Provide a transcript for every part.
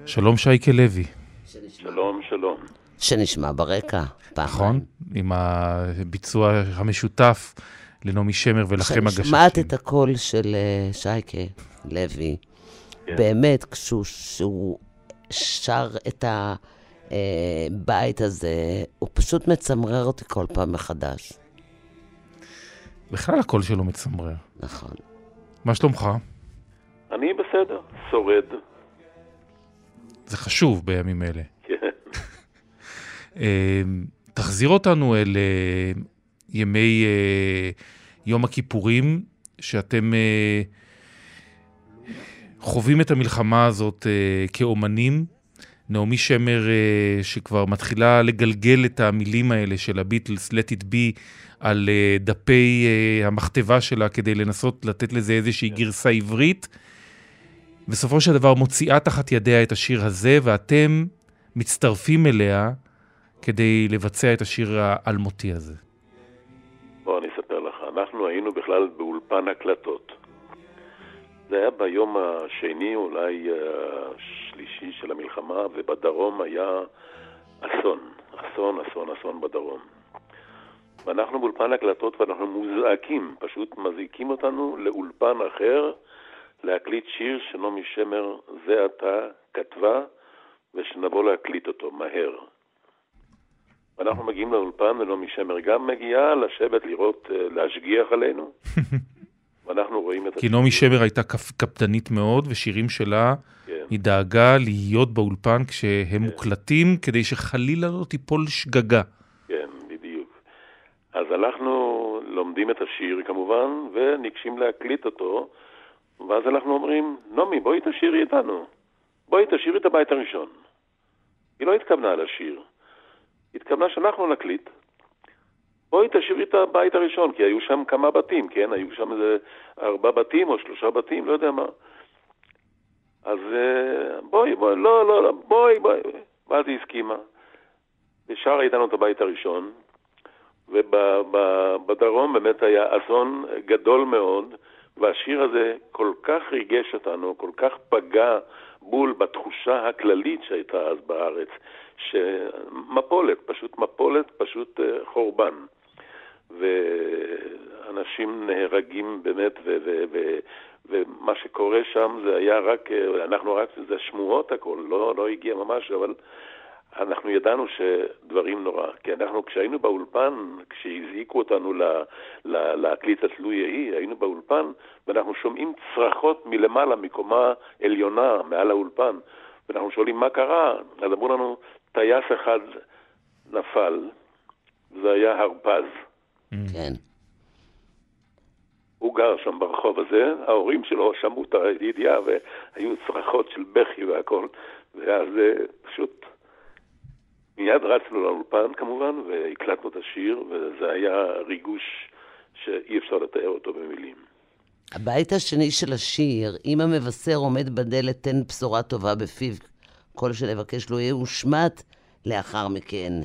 שלום שייקה לוי. שלום, שלום. שנשמע ברקע. נכון, עם הביצוע המשותף לנעמי שמר ולכם הגששים. שמעת את הקול של שייקה לוי. באמת, כשהוא שר את הבית הזה, הוא פשוט מצמרר אותי כל פעם מחדש. בכלל הקול שלו מצמרר. נכון. מה שלומך? אני בסדר, שורד. זה חשוב בימים אלה. כן. תחזיר אותנו אל ימי יום הכיפורים, שאתם חווים את המלחמה הזאת כאומנים. נעמי שמר שכבר מתחילה לגלגל את המילים האלה של הביטלס, Let it be, על דפי המכתבה שלה כדי לנסות לתת לזה איזושהי גרסה עברית. בסופו של דבר מוציאה תחת ידיה את השיר הזה, ואתם מצטרפים אליה כדי לבצע את השיר האלמותי הזה. בוא אני אספר לך, אנחנו היינו בכלל באולפן הקלטות. זה היה ביום השני, אולי השלישי של המלחמה, ובדרום היה אסון בדרום. ואנחנו באולפן הקלטות ואנחנו מוזעקים, פשוט מזעיקים אותנו לאולפן אחר, להקליט שיר שנעמי שמר זה עתה כתבה, ושנבוא להקליט אותו מהר. ואנחנו מגיעים לאולפן, ונעמי שמר גם מגיעה לשבת לראות, להשגיח עלינו. ואנחנו רואים את... כי נעמי שמר הייתה קפדנית מאוד, ושירים שלה היא דאגה להיות באולפן כשהם מוקלטים, כדי שחלילה לא תיפול שגגה. כן, בדיוק. אז אנחנו לומדים את השיר כמובן, וניגשים להקליט אותו, ואז אנחנו אומרים, נעמי, בואי תשירי איתנו. בואי תשירי את הבית הראשון. היא לא התכוונה לשיר. היא התכוונה שאנחנו נקליט. בואי תשירי את הבית הראשון, כי היו שם כמה בתים, כן? היו שם איזה 4 בתים או 3 בתים, לא יודע מה. אז בואי. ואז היא הסכימה. ושרה איתנו את הבית הראשון, ובדרום באמת היה אסון גדול מאוד, והשיר הזה כל כך ריגש אותנו, כל כך פגע בול בתחושה הכללית שהייתה אז בארץ, שמפולת, פשוט חורבן. ואנשים נהרגים באמת, ומה שקורה שם זה היה רק, זה שמועות הכל, לא הגיע ממש, אבל אנחנו ידענו שדברים נורא. כי אנחנו, כשהיינו באולפן, כשהזעיקו אותנו להקליט את תלוי יהי, היינו באולפן, ואנחנו שומעים צרחות מלמעלה, מקומה עליונה, מעל האולפן, ואנחנו שואלים מה קרה, אז אמרו לנו, טייס אחד נפל, זה היה הרפז. כן. הוא גר שם ברחוב הזה, ההורים שלו שמעו את הידיעה, והיו צרחות של בכי והכל, ואז פשוט מיד רצנו לאולפן כמובן, והקלטנו את השיר, וזה היה ריגוש שאי אפשר לתאר אותו במילים. הבית השני של השיר, אם המבשר עומד בדלת, תן בשורה טובה בפיו, כל שלבקש לו יהיה הושמט לאחר מכן.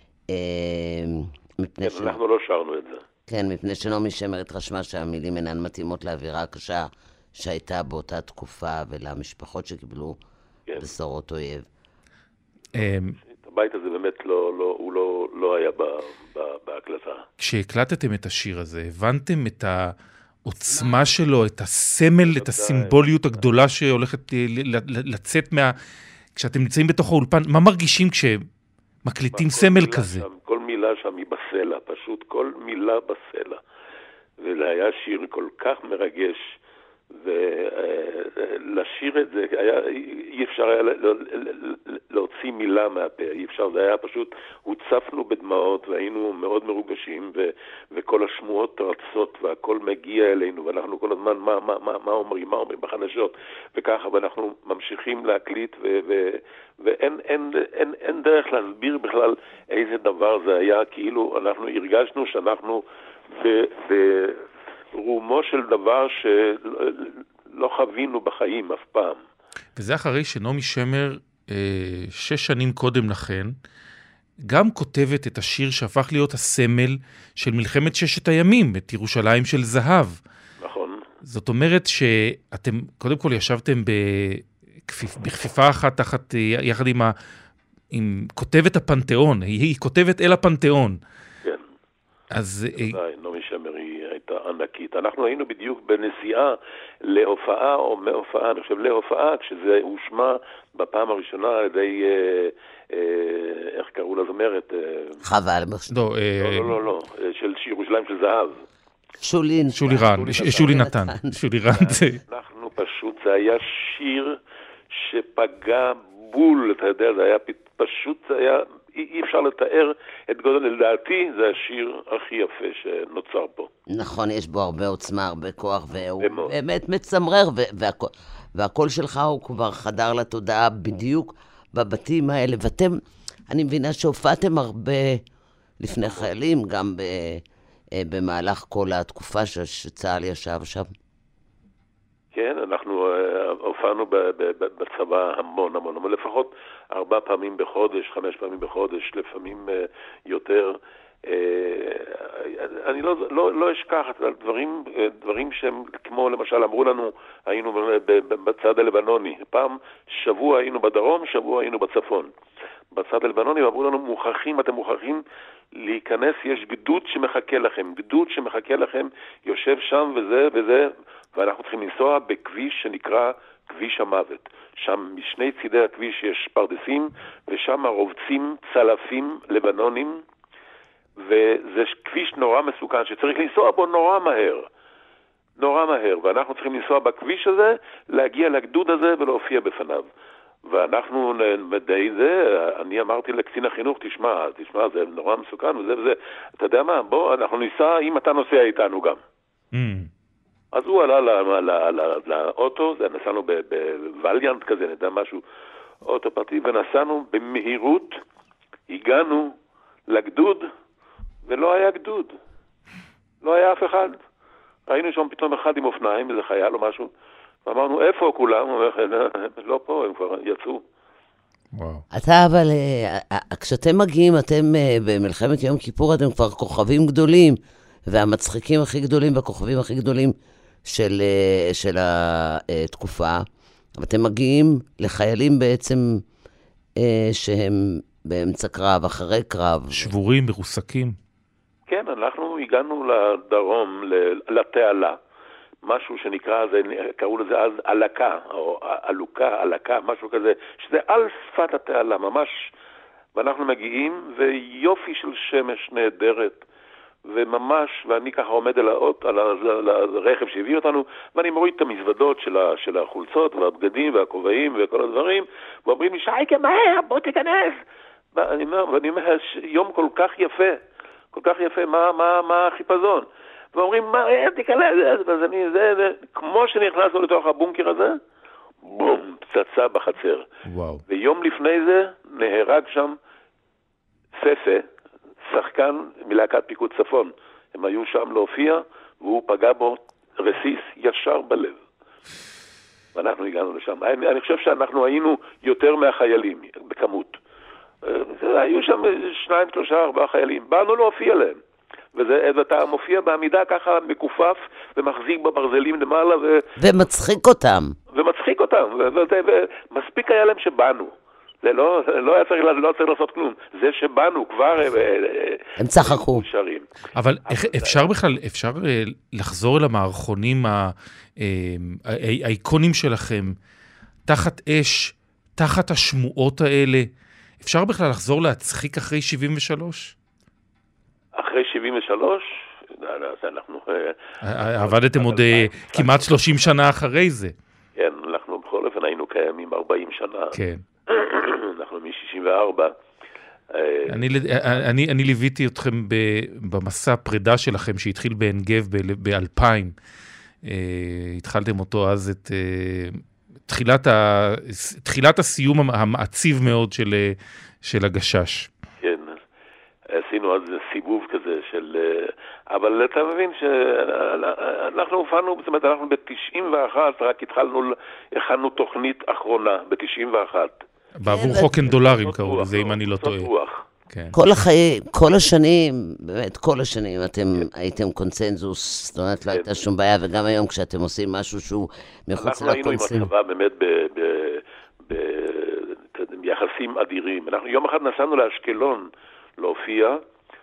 אנחנו לא שרנו את זה. כן, מפני שנעמי שמר התרשמה שהמילים אינן מתאימות לאווירה הקשה שהייתה באותה תקופה, ולמשפחות שקיבלו בשורות אויב. הבית הזה באמת לא היה בהקלטה. כשהקלטתם את השיר הזה, הבנתם את העוצמה שלו, את הסמל, את הסימבוליות הגדולה שהולכת לצאת כשאתם נמצאים בתוך האולפן, מה מרגישים כשמקליטים סמל כזה? כל מילה שם היא בסלע, פשוט כל מילה בסלע. וזה היה שיר כל כך מרגש, ולשיר את זה, אי אפשר היה להוציא מילה מהפה, אי אפשר, זה היה פשוט, הוצפנו בדמעות והיינו מאוד מרוגשים, וכל השמועות רצות והכל מגיע אלינו, ואנחנו כל הזמן, מה אומרים בחדשות, וככה, ואנחנו ממשיכים להקליט, ואין דרך להסביר בכלל איזה דבר זה היה, כאילו אנחנו הרגשנו שאנחנו ברומו של דבר שלא חווינו בחיים אף פעם. וזה אחרי שנעמי שמר 6 שנים קודם לכן, גם כותבת את השיר שהפך להיות הסמל של מלחמת 6 הימים, את ירושלים של זהב. נכון. זאת אומרת שאתם קודם כל ישבתם בכפיפה אחת תחת, יחד עם כותבת הפנתיאון, היא כותבת אל הפנתיאון. כן. אז... נעמי שמר היא הייתה ענקית. אנחנו היינו בדיוק בנסיעה להופעה, או מהופעה, אני חושב להופעה, כשזה הושמע בפעם הראשונה על ידי, איך קראו לה זמרת? חווה אלברשטיין. לא, של ירושלים של זהב. שולי נתן. אנחנו פשוט, זה היה שיר שפגע בול, אתה יודע, זה היה פשוט, זה היה, אי אפשר לתאר את גודל, לדעתי זה השיר הכי יפה שנוצר פה. נכון, יש בו הרבה עוצמה, הרבה כוח, והוא באמת מצמרר, והקול שלך הוא כבר חדר לתודעה בדיוק בבתים האלה, ואתם, אני מבינה שהופעתם הרבה לפני חיילים, גם במהלך כל התקופה שצה"ל ישב שם. כן, אנחנו הופענו בצבא המון, לפחות 4 פעמים בחודש, 5 פעמים בחודש, לפעמים יותר. אני לא אשכח דברים שהם כמו למשל אמרו לנו, היינו בצד הלבנוני, פעם שבוע היינו בדרום, שבוע היינו בצפון. בצד הלבנוני אמרו לנו, אתם מוכרחים להיכנס, יש גדוד שמחכה לכם, יושב שם וזה, ואנחנו צריכים לנסוע בכביש שנקרא כביש המוות. שם משני צידי הכביש יש פרדסים, ושם רובצים צלפים לבנונים, וזה כביש נורא מסוכן, שצריך לנסוע בו נורא מהר, ואנחנו צריכים לנסוע בכביש הזה, להגיע לגדוד הזה ולהופיע בפניו. ואנחנו די זה, אני אמרתי לקצין החינוך, תשמע, זה נורא מסוכן וזה, אתה יודע מה, בוא, אנחנו ניסע, אם אתה נוסע איתנו גם. אז הוא עלה לאוטו, נסענו בווליאנט כזה, נדע משהו, אוטו פרטי, ונסענו במהירות, הגענו לגדוד, ולא היה גדוד. לא היה אף אחד. ראינו שם פתאום אחד עם אופניים, איזה חייל או משהו, ואמרנו, איפה כולם? הוא אומר, לא פה, הם כבר יצאו. אתה אבל, כשאתם מגיעים, אתם במלחמת יום כיפור, אתם כבר כוכבים גדולים, והמצחיקים הכי גדולים והכוכבים הכי גדולים של התקופה, ואתם מגיעים לחיילים בעצם שהם באמצע קרב, אחרי קרב. שבורים, מרוסקים. כן, אנחנו הגענו לדרום, לתעלה, משהו שנקרא, קראו לזה אז אלקה, או אלוקה, משהו כזה, שזה על שפת התעלה, ממש, ואנחנו מגיעים, ויופי של שמש נהדרת, וממש, ואני ככה עומד על הרכב שהביא אותנו, ואני מוריד את המזוודות של החולצות, והבגדים, והכובעים, וכל הדברים, ואומרים לי, שייקה, מהר, בוא תיכנס. ואני אומר, יום כל כך יפה, מה החיפזון? ואומרים, תיכנס, אז אני, כמו שנכנסנו לתוך הבונקר הזה, בום, פצצה בחצר. וואו. ויום לפני זה נהרג שם ספה, שחקן מלהקת פיקוד צפון. הם היו שם להופיע, והוא פגע בו רסיס ישר בלב. ואנחנו הגענו לשם. אני חושב שאנחנו היינו יותר מהחיילים, בכמות. היו שם 2, 3, 4 חיילים. באנו להופיע להם. ואתה מופיע בעמידה ככה מקופף, ומחזיק בברזלים למעלה. ומצחיק אותם. ומספיק היה להם שבאנו. זה לא היה צריך לעשות כלום. זה שבאנו כבר הם צחקו. שרים. אבל אפשר לחזור אל המערכונים האיקונים שלכם, תחת אש, תחת השמועות האלה, אפשר בכלל לחזור להצחיק אחרי 73? אחרי 73? אנחנו... עבדתם עוד כמעט 30 שנה אחרי זה. כן, אנחנו בכל אופן היינו קיימים 40 שנה. כן. אנחנו מ-64. אני ליוויתי אתכם במסע פרידה שלכם שהתחיל בעין גב ב-2000. התחלתם אותו אז את תחילת הסיום המעציב מאוד של הגשש. כן, עשינו אז סיבוב כזה של... אבל אתה מבין שאנחנו הופענו, זאת אומרת, אנחנו ב-91, רק הכנו תוכנית אחרונה, ב-91. בעבור חוקן דולרים קראו לזה, אם אני לא טועה. כן. כל השנים, באמת כל השנים, אתם הייתם קונצנזוס, זאת אומרת, לא הייתה שום בעיה, וגם היום כשאתם עושים משהו שהוא מחוץ לקונצנזוס. אנחנו היינו עם הצבא באמת ביחסים אדירים. אנחנו יום אחד נסענו לאשקלון להופיע,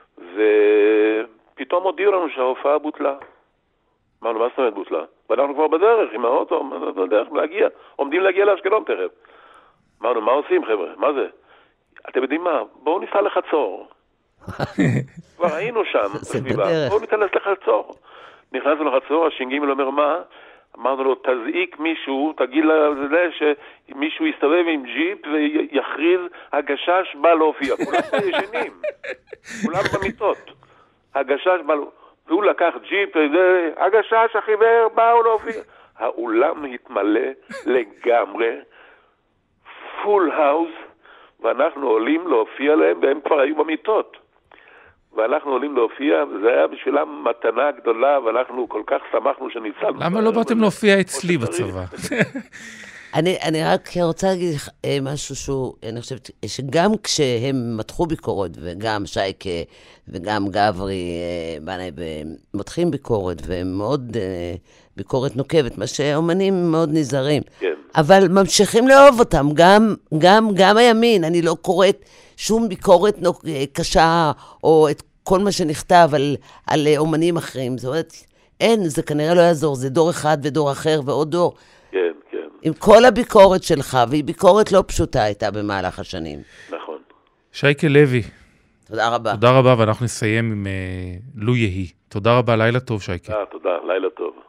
ופתאום הודיעו לנו שההופעה בוטלה. אמרנו, מה זאת אומרת בוטלה? ואנחנו כבר בדרך עם האוטו, בדרך להגיע, עומדים להגיע לאשקלון תכף. אמרנו, מה עושים חבר'ה? מה זה? אתם יודעים מה? בואו ניסע לחצור. כבר היינו שם בסביבה. בואו ניכנס לחצור. נכנסנו לחצור, הש"ג אומר מה? אמרנו לו, תזעיק מישהו, תגיד לזה שמישהו יסתובב עם ג'יפ ויכריז, הגשש בא להופיע. כולם ישנים. כולם במיטות. הגשש בא להופיע. והוא לקח ג'יפ, הגשש החיוור באו להופיע. האולם התמלא לגמרי, פול האוס, ואנחנו עולים להופיע להם, והם כבר היו במיטות. ואנחנו עולים להופיע, וזה היה בשבילם מתנה גדולה, ואנחנו כל כך שמחנו שניצלנו. למה לא באתם להופיע אצלי בצבא? אני רק רוצה להגיד משהו שהוא, אני חושבת שגם כשהם מתחו ביקורת, וגם שייקה וגם גברי מותחים ביקורת, והם מאוד ביקורת נוקבת, מה שאומנים מאוד נזהרים. כן. אבל ממשיכים לאהוב אותם, גם הימין, אני לא קוראת שום ביקורת קשה, או את כל מה שנכתב על אומנים אחרים. זאת אומרת, אין, זה כנראה לא יעזור, זה דור אחד ודור אחר ועוד דור. כן, כן. עם כל הביקורת שלך, והיא ביקורת לא פשוטה הייתה במהלך השנים. נכון. שייקה לוי. תודה רבה. תודה רבה, ואנחנו נסיים עם לו יהי. תודה רבה, לילה טוב, שייקה. תודה, לילה טוב.